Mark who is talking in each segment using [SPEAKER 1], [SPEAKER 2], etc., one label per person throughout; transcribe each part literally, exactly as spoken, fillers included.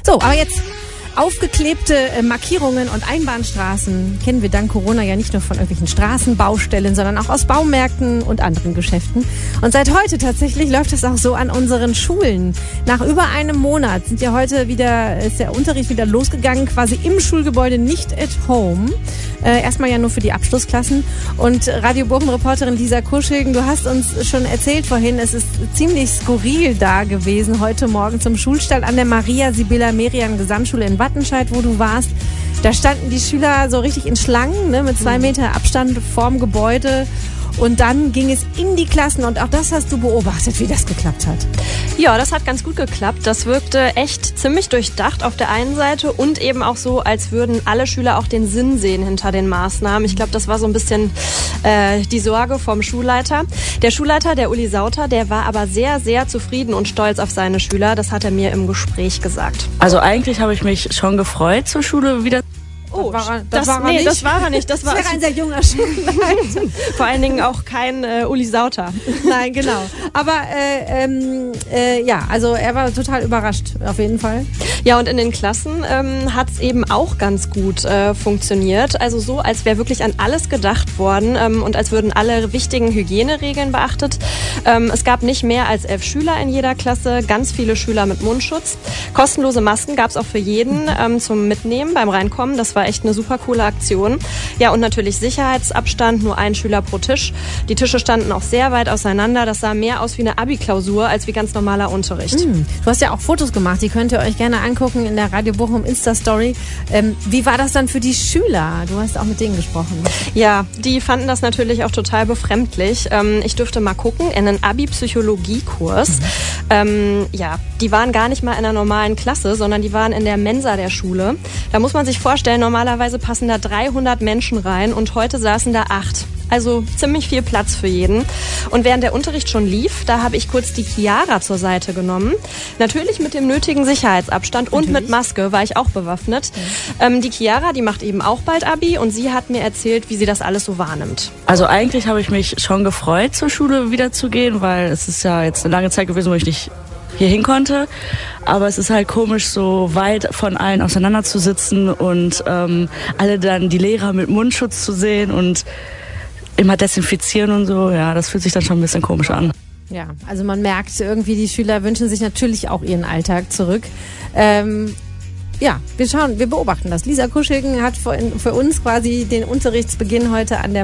[SPEAKER 1] So, aber jetzt aufgeklebte äh, Markierungen und Einbahnstraßen kennen wir dank Corona ja nicht nur von irgendwelchen Straßenbaustellen, sondern auch aus Baumärkten und anderen Geschäften. Und seit heute tatsächlich läuft das auch so an unseren Schulen. Nach über einem Monat sind ja heute wieder, ist der Unterricht wieder losgegangen, quasi im Schulgebäude, nicht at home. Äh, erstmal ja nur für die Abschlussklassen. Und Radio Bochum-Reporterin Lisa Kuschilgen, du hast uns schon erzählt vorhin, es ist ziemlich skurril da gewesen heute Morgen zum Schulstall an der Maria-Sibylla-Merian-Gesamtschule in Wattenscheid, wo du warst. Da standen die Schüler so richtig in Schlangen, ne, mit zwei Meter Abstand vorm Gebäude. Und dann ging es in die Klassen und auch das hast du beobachtet, wie das geklappt hat.
[SPEAKER 2] Ja, das hat ganz gut geklappt. Das wirkte echt ziemlich durchdacht auf der einen Seite und eben auch so, als würden alle Schüler auch den Sinn sehen hinter den Maßnahmen. Ich glaube, das war so ein bisschen äh, die Sorge vom Schulleiter. Der Schulleiter, der Uli Sauter, der war aber sehr, sehr zufrieden und stolz auf seine Schüler. Das hat er mir im Gespräch gesagt.
[SPEAKER 3] Also eigentlich habe ich mich schon gefreut, zur Schule wieder.
[SPEAKER 2] Oh,
[SPEAKER 1] das war er,
[SPEAKER 2] das,
[SPEAKER 1] das war er
[SPEAKER 2] nee,
[SPEAKER 1] nicht.
[SPEAKER 2] das war er nicht. Das, war
[SPEAKER 1] das wäre ein sehr junger Schulleiter.
[SPEAKER 2] Vor allen Dingen auch kein äh, Uli Sauter.
[SPEAKER 1] Nein, genau. Aber äh, ähm, äh, ja, also er war total überrascht, auf jeden Fall.
[SPEAKER 2] Ja, und in den Klassen ähm, hat es eben auch ganz gut äh, funktioniert. Also so, als wäre wirklich an alles gedacht worden ähm, und als würden alle wichtigen Hygieneregeln beachtet. Ähm, es gab nicht mehr als elf Schüler in jeder Klasse, ganz viele Schüler mit Mundschutz. Kostenlose Masken gab es auch für jeden ähm, zum Mitnehmen beim Reinkommen. Das war echt eine super coole Aktion. Ja, und natürlich Sicherheitsabstand, nur ein Schüler pro Tisch. Die Tische standen auch sehr weit auseinander. Das sah mehr aus wie eine Abi-Klausur als wie ganz normaler Unterricht.
[SPEAKER 1] Mm, du hast ja auch Fotos gemacht, die könnt ihr euch gerne angucken in der Radio Bochum Insta-Story. Ähm, wie war das dann für die Schüler? Du hast auch mit denen gesprochen.
[SPEAKER 2] Ja, die fanden das natürlich auch total befremdlich. Ähm, ich durfte mal gucken in einen Abi-Psychologie-Kurs. Mhm. Ähm, ja, die waren gar nicht mal in einer normalen Klasse, sondern die waren in der Mensa der Schule. Da muss man sich vorstellen, normalerweise passen da dreihundert Menschen rein und heute saßen da acht. Also ziemlich viel Platz für jeden. Und während der Unterricht schon lief, da habe ich kurz die Chiara zur Seite genommen. Natürlich mit dem nötigen Sicherheitsabstand und Natürlich. mit Maske, war ich auch bewaffnet. Ja. Ähm, die Chiara, die macht eben auch bald Abi und sie hat mir erzählt, wie sie das alles so wahrnimmt.
[SPEAKER 3] Also eigentlich habe ich mich schon gefreut, zur Schule wieder zu gehen, weil es ist ja jetzt eine lange Zeit gewesen, wo ich nicht hier hin konnte, aber es ist halt komisch, so weit von allen auseinander zu sitzen und ähm, alle dann die Lehrer mit Mundschutz zu sehen und immer desinfizieren und so, ja, das fühlt sich dann schon ein bisschen komisch an.
[SPEAKER 1] Ja, also man merkt irgendwie, die Schüler wünschen sich natürlich auch ihren Alltag zurück. Ähm, ja, wir schauen, wir beobachten das. Lisa Kuschilgen hat für, für uns quasi den Unterrichtsbeginn heute an der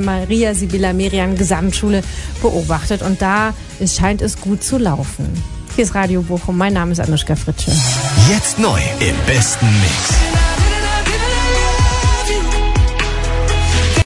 [SPEAKER 1] Maria-Sibylla-Merian-Gesamtschule beobachtet und da es scheint es gut zu laufen. Hier ist Radio Bochum, mein Name ist Anuschka Fritsche.
[SPEAKER 4] Jetzt neu im besten Mix.